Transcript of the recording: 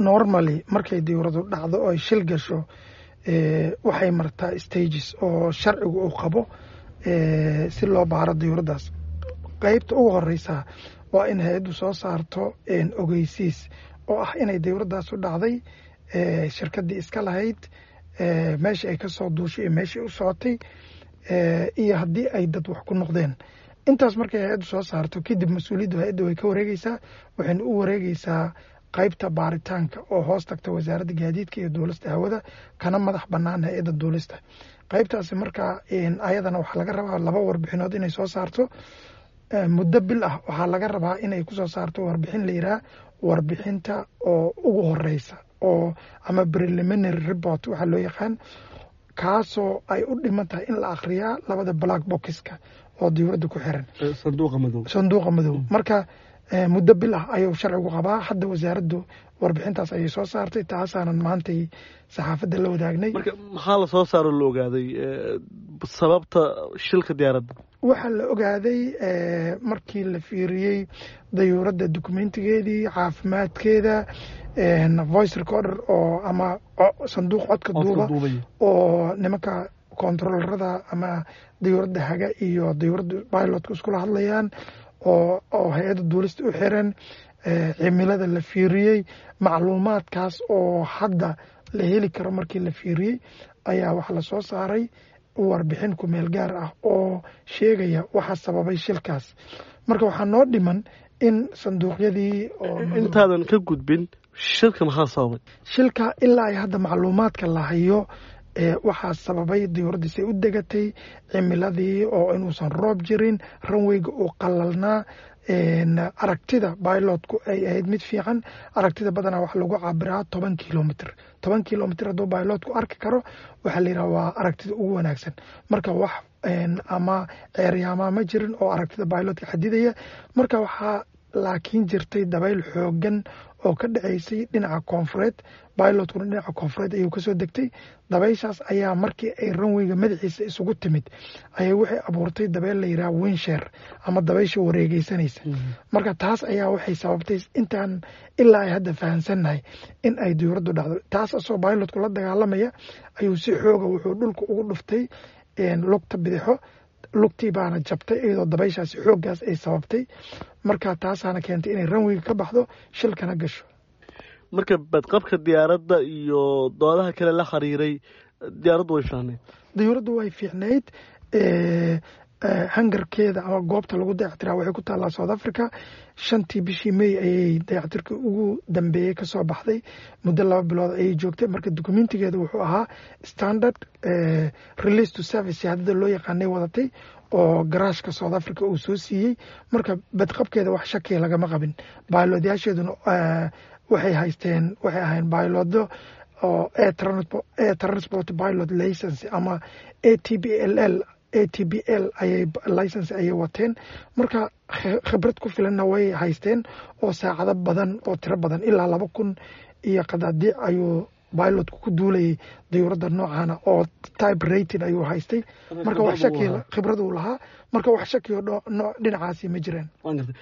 normally markay diyuuradu dhacdo oo ay shil gasho waxay martaa stages oo sharcigu uu qabo si loo baaro diyuuradaas. qaybta ugu horeysa waa in hay-addu soo saarto ogeysiis oo ah inay diyuuradaasu dhacday, shirkaddii iska lahayd, meesha ay ka soo duushay iyo meeshai u socotay, iyo haddii ay dad wax ku noqdeen. intaas markay hay-addu soo saarto kadib mas-uuliyaddu hay-adda way ka wareegeysaa, waxayna u wareegeysaa qaybta baaritaanka oo hoos tagta wasaaradda gaadiidka iyo duulista hawada, kana madax bannaan hay-adda duulista. qaybtaasi markaa ayadana waxaa laga rabaa 2 warbixinood inay soo saarto. muddo bil ah waxaa laga rabaa inay kusoo saarto warbixin la yidhaha warbixinta oo ugu horeysa oo ama preliminary report waxaa loo yaqaan, kaasoo ay u dhiman tahay in la akhriyaa 2 black boxka oo diyuuradda ku xiran sanduuqa madow. marka muddo bil ah ayuu sharcigu qabaa. hadda wasaaraddu warbixintaas ayay soo saartay, taasaanan maantay saxaafadda la wadaagnay. marka maxaa la soo saaro la ogaaday sababta shilka diyaaradda? waxaa la ogaaday markii la fiiriyey dayuuradda dokumentigeedii, caafimaadkeeda, voice recorder oo ama sanduuq codka duuba oo nimanka kontaroolrada ama dayuuradda haga iyo dayuuradda pilotka iskula hadlayaan, oo hay-adda duulista u xiran, cimilada la fiiriyey. macluumaadkaas oo hadda la heli karo markii la fiiriyey ayaa waxaa la soo saaray warbixin ku meel gaar ah oo sheegaya waxa sababay shilkaas. marka waxaa noo dhiman in sanduuqyadii intaadan ka gudbin shilka maxaa sababay? shilka ilaa ay hadda macluumaadka la hayo waxaa sababay diyuuraddiisay u degatay, cimiladii oo inuusan roob jirin, ranweyga uu qalalnaa, aragtida pilotku ay ahayd mid fiican. aragtida badanaa wax lagu cabiraa 10 kilomitr. 10 kilomitr hadduu pilotku arki karo waxaa la yidhaha waa aragtida ugu wanaagsan. marka wax ama ceeryaamaa ma jirin oo aragtida pilotka xadidaya. marka waxaa laakiin jirtay dabayl xoogan oo ka dhaceysay dhinaca koonfureed, pilotkuna dhinaca koonfureed ayuu kasoo degtay. dabayshaas ayaa markii ay ranweyga madaxiisa isugu timid ayay waxay abuurtay dabeyl la yidhaha winsher ama dabaysha wareegeysanaysa. marka taas ayaa waxay sababtay intaan ilaa ay hadda fahansannahay in ay diyuuraddu dhacdo. taas asoo pilotku la dagaalamaya ayuu si xooga wuxuu dhulka ugu dhuftay lugta bidixo, lugtii baana jabtay iyadoo dabayshaasi xooggaas ay sababtay. marka taasaana keentay inay ranweyga ka baxdo, shilkana gasho. marka badqabka diyaaradda iyo doodaha kale la xiriiray diyaaraddu way fiicnayd? diyuuraddu way fiicnayd. hangarkeeda ama goobta lagu dayactiraa waxay ku taallaa South Africa. 5tii bishii May ayay dayactirka ugu dambeeyey kasoo baxday. muddo 2 bilood ayay joogtay. marka dokumentigeeda wuxuu ahaa standard release to service haddada loo yaqaanay wadatay oo garaashka South Africa uu soo siiyey. marka badqabkeeda wax shakiya lagama qabin. baylodyaasheeduna waxay ahayn baylodo oo air transport pilot license ama ATPL ayay license ayay wateen. marka khibrad ku filanna way haysteen oo saacado badan oo tiro badan ilaa 2,000 iyo qadaadiic ayuu pilotku ku duulayay diyuuradda noocana oo type rating ayuu haystay. marka wax shakiya khibrad uu lahaa. marka wax shakiyo dhinacaasi ma jiraan.